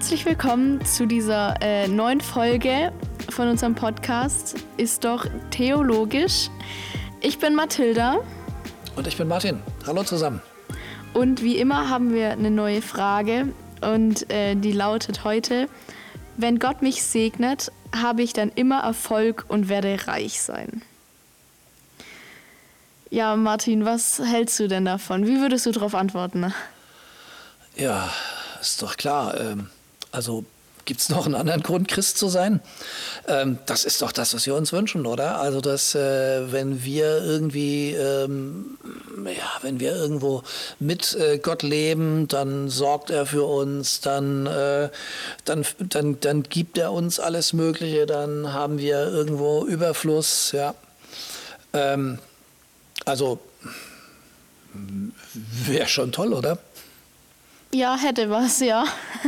Herzlich willkommen zu dieser neuen Folge von unserem Podcast Ist doch theologisch. Ich bin Mathilda. Und ich bin Martin. Hallo zusammen. Und wie immer haben wir eine neue Frage und die lautet heute: Wenn Gott mich segnet, habe ich dann immer Erfolg und werde reich sein? Ja, Martin, was hältst du denn davon? Wie würdest du darauf antworten? Ja, ist doch klar. Also gibt es noch einen anderen Grund, Christ zu sein? Das ist doch das, was wir uns wünschen, oder? Also, dass wenn wir irgendwie, wenn wir irgendwo mit Gott leben, dann sorgt er für uns, dann gibt er uns alles Mögliche, dann haben wir irgendwo Überfluss, ja. Also, wäre schon toll, oder? Ja, hätte was, ja.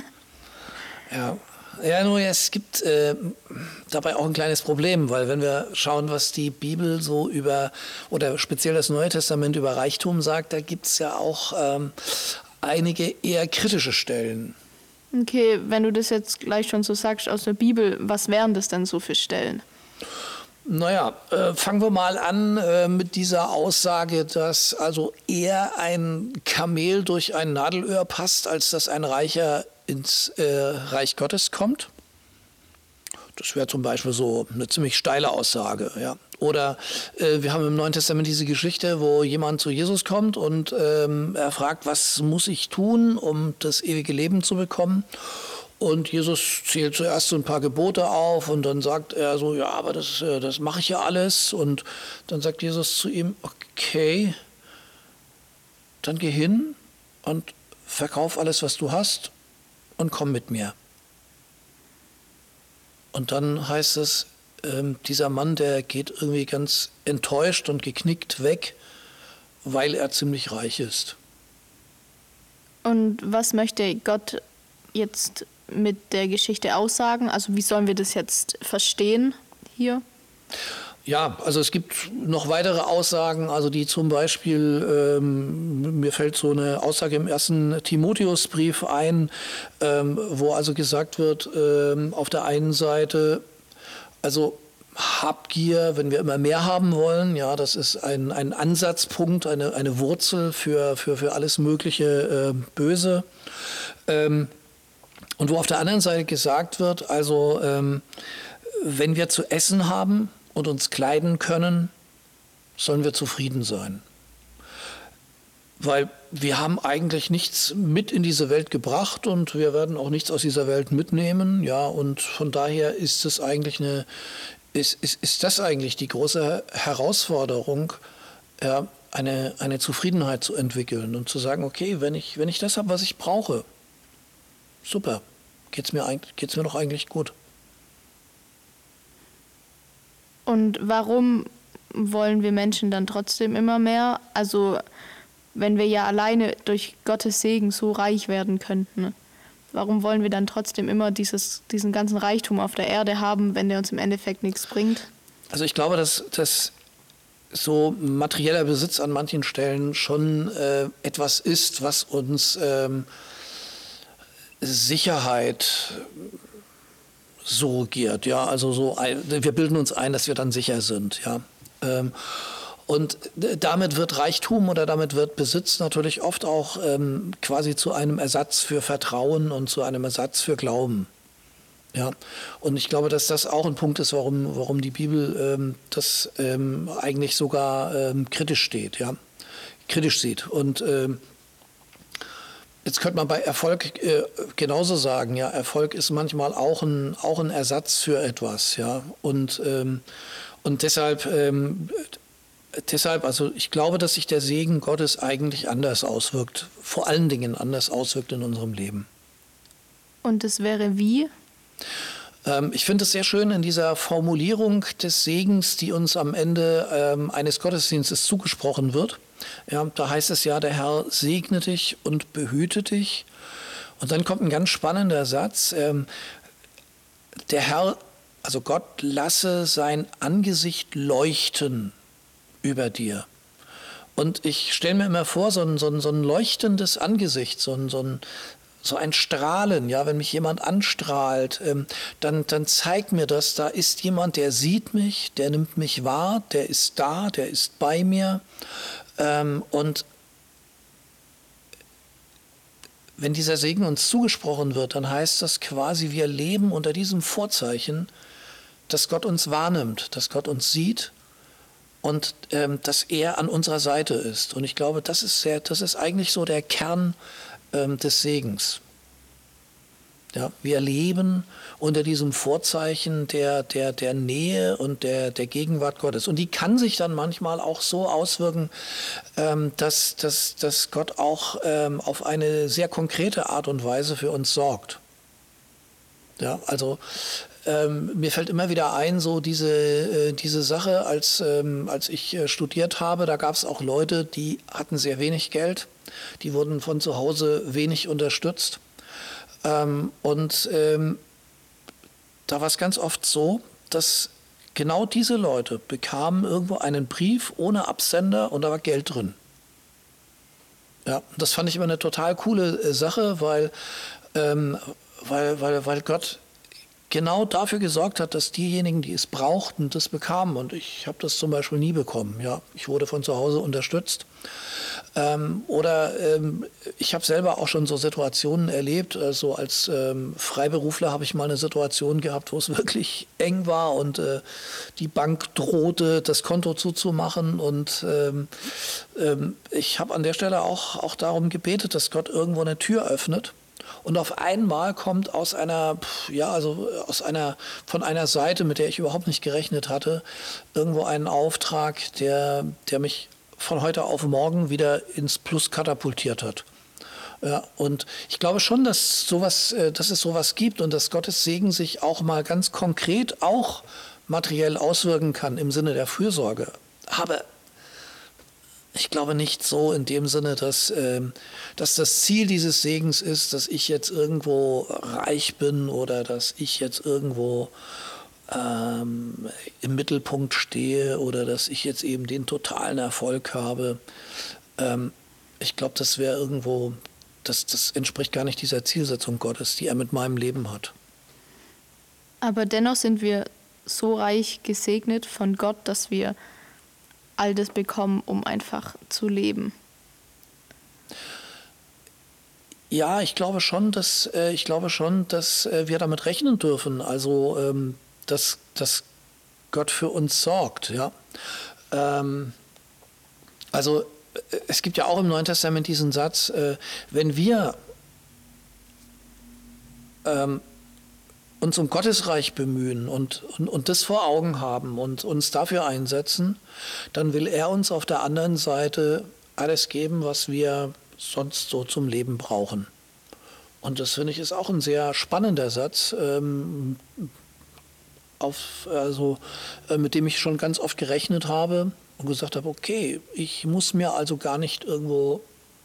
Ja, nur es gibt dabei auch ein kleines Problem, weil wenn wir schauen, was die Bibel so oder speziell das Neue Testament über Reichtum sagt, da gibt es ja auch einige eher kritische Stellen. Okay, wenn du das jetzt gleich schon so sagst aus der Bibel, was wären das denn so für Stellen? Naja, fangen wir mal an mit dieser Aussage, dass also eher ein Kamel durch ein Nadelöhr passt, als dass ein Reicher ins Reich Gottes kommt. Das wäre zum Beispiel so eine ziemlich steile Aussage. Ja. Oder wir haben im Neuen Testament diese Geschichte, wo jemand zu Jesus kommt und er fragt, was muss ich tun, um das ewige Leben zu bekommen? Und Jesus zählt zuerst so ein paar Gebote auf und dann sagt er so, ja, aber das mache ich ja alles. Und dann sagt Jesus zu ihm, okay, dann geh hin und verkauf alles, was du hast und komm mit mir. Und dann heißt es, dieser Mann, der geht irgendwie ganz enttäuscht und geknickt weg, weil er ziemlich reich ist. Und was möchte Gott jetzt mit der Geschichte aussagen? Also wie sollen wir das jetzt verstehen hier? Ja, also es gibt noch weitere Aussagen, also die zum Beispiel, mir fällt so eine Aussage im 1. Timotheusbrief ein, wo also gesagt wird, auf der einen Seite, also Habgier, wenn wir immer mehr haben wollen, ja, das ist ein Ansatzpunkt, eine Wurzel für alles mögliche Böse. Und wo auf der anderen Seite gesagt wird, also wenn wir zu essen haben und uns kleiden können, sollen wir zufrieden sein. Weil wir haben eigentlich nichts mit in diese Welt gebracht und wir werden auch nichts aus dieser Welt mitnehmen. Ja, und von daher ist es eigentlich ist das eigentlich die große Herausforderung, ja, eine Zufriedenheit zu entwickeln und zu sagen, okay, wenn ich das habe, was ich brauche, super, geht's mir doch eigentlich gut. Und warum wollen wir Menschen dann trotzdem immer mehr? Also wenn wir ja alleine durch Gottes Segen so reich werden könnten, warum wollen wir dann trotzdem immer diesen ganzen Reichtum auf der Erde haben, wenn der uns im Endeffekt nichts bringt? Also ich glaube, dass so materieller Besitz an manchen Stellen schon etwas ist, was uns Sicherheit surrogiert, ja, also wir bilden uns ein, dass wir dann sicher sind, ja. Und damit wird Reichtum oder damit wird Besitz natürlich oft auch quasi zu einem Ersatz für Vertrauen und zu einem Ersatz für Glauben. Ja, und ich glaube, dass das auch ein Punkt ist, warum die Bibel das eigentlich sogar kritisch sieht. Und jetzt könnte man bei Erfolg genauso sagen, ja, Erfolg ist manchmal auch ein Ersatz für etwas, ja, und deshalb, also ich glaube, dass sich der Segen Gottes eigentlich anders auswirkt, vor allen Dingen anders auswirkt in unserem Leben. Und das wäre wie? Ich finde es sehr schön in dieser Formulierung des Segens, die uns am Ende eines Gottesdienstes zugesprochen wird. Ja, da heißt es ja, der Herr segne dich und behüte dich. Und dann kommt ein ganz spannender Satz. Der Herr, also Gott, lasse sein Angesicht leuchten über dir. Und ich stelle mir immer vor, so ein leuchtendes Angesicht, so ein so ein Strahlen, ja, wenn mich jemand anstrahlt, dann zeigt mir das, da ist jemand, der sieht mich, der nimmt mich wahr, der ist da, der ist bei mir. Und wenn dieser Segen uns zugesprochen wird, dann heißt das quasi, wir leben unter diesem Vorzeichen, dass Gott uns wahrnimmt, dass Gott uns sieht und dass er an unserer Seite ist. Und ich glaube, das ist eigentlich so der Kern des Segens. Ja, wir leben unter diesem Vorzeichen der Nähe und der Gegenwart Gottes. Und die kann sich dann manchmal auch so auswirken, dass Gott auch auf eine sehr konkrete Art und Weise für uns sorgt. Ja, also mir fällt immer wieder ein, so diese Sache, als ich studiert habe, da gab es auch Leute, die hatten sehr wenig Geld, die wurden von zu Hause wenig unterstützt. Da war es ganz oft so, dass genau diese Leute bekamen irgendwo einen Brief ohne Absender und da war Geld drin. Ja, das fand ich immer eine total coole Sache, weil Gott genau dafür gesorgt hat, dass diejenigen, die es brauchten, das bekamen. Und ich habe das zum Beispiel nie bekommen. Ja, ich wurde von zu Hause unterstützt. Ich habe selber auch schon so Situationen erlebt. Also als Freiberufler habe ich mal eine Situation gehabt, wo es wirklich eng war und die Bank drohte, das Konto zuzumachen. Und ich habe an der Stelle auch darum gebetet, dass Gott irgendwo eine Tür öffnet. Und auf einmal kommt von einer Seite, mit der ich überhaupt nicht gerechnet hatte, irgendwo ein Auftrag, der mich von heute auf morgen wieder ins Plus katapultiert hat. Ja, und ich glaube schon, dass es sowas gibt und dass Gottes Segen sich auch mal ganz konkret auch materiell auswirken kann im Sinne der Fürsorge. Aber ich glaube nicht so in dem Sinne, dass das Ziel dieses Segens ist, dass ich jetzt irgendwo reich bin oder dass ich jetzt irgendwo im Mittelpunkt stehe oder dass ich jetzt eben den totalen Erfolg habe. Ich glaube, das wäre irgendwo, das entspricht gar nicht dieser Zielsetzung Gottes, die er mit meinem Leben hat. Aber dennoch sind wir so reich gesegnet von Gott, dass wir all das bekommen, um einfach zu leben. Ja, ich glaube schon, dass wir damit rechnen dürfen. Also dass Gott für uns sorgt. Ja, also es gibt ja auch im Neuen Testament diesen Satz: Wenn wir uns um Gottes Reich bemühen und das vor Augen haben und uns dafür einsetzen, dann will er uns auf der anderen Seite alles geben, was wir sonst so zum Leben brauchen. Und das, finde ich, ist auch ein sehr spannender Satz, mit dem ich schon ganz oft gerechnet habe und gesagt habe, okay, ich muss mir also gar nicht irgendwo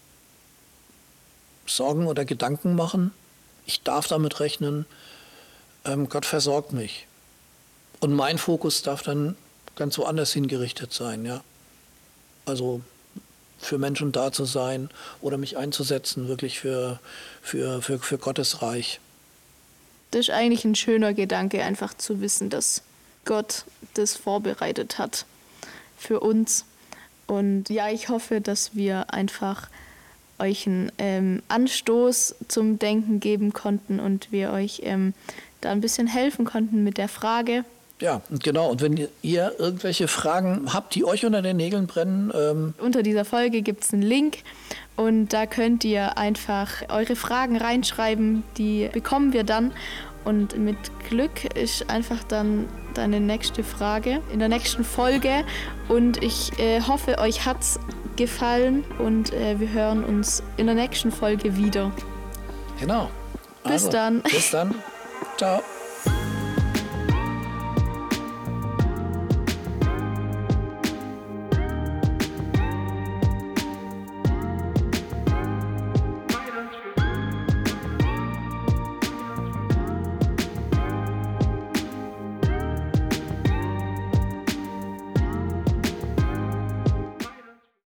Sorgen oder Gedanken machen. Ich darf damit rechnen, Gott versorgt mich. Und mein Fokus darf dann ganz woanders hingerichtet sein. Ja? Also für Menschen da zu sein oder mich einzusetzen, wirklich für Gottes Reich. Das ist eigentlich ein schöner Gedanke, einfach zu wissen, dass Gott das vorbereitet hat für uns. Und ja, ich hoffe, dass wir einfach euch einen Anstoß zum Denken geben konnten und wir euch da ein bisschen helfen konnten mit der Frage. Ja, genau. Und wenn ihr irgendwelche Fragen habt, die euch unter den Nägeln brennen. Unter dieser Folge gibt es einen Link und da könnt ihr einfach eure Fragen reinschreiben, die bekommen wir dann. Und mit Glück ist einfach dann deine nächste Frage in der nächsten Folge. Und ich hoffe, euch hat's gefallen und wir hören uns in der nächsten Folge wieder. Genau. Bis dann. Bis dann. Ciao.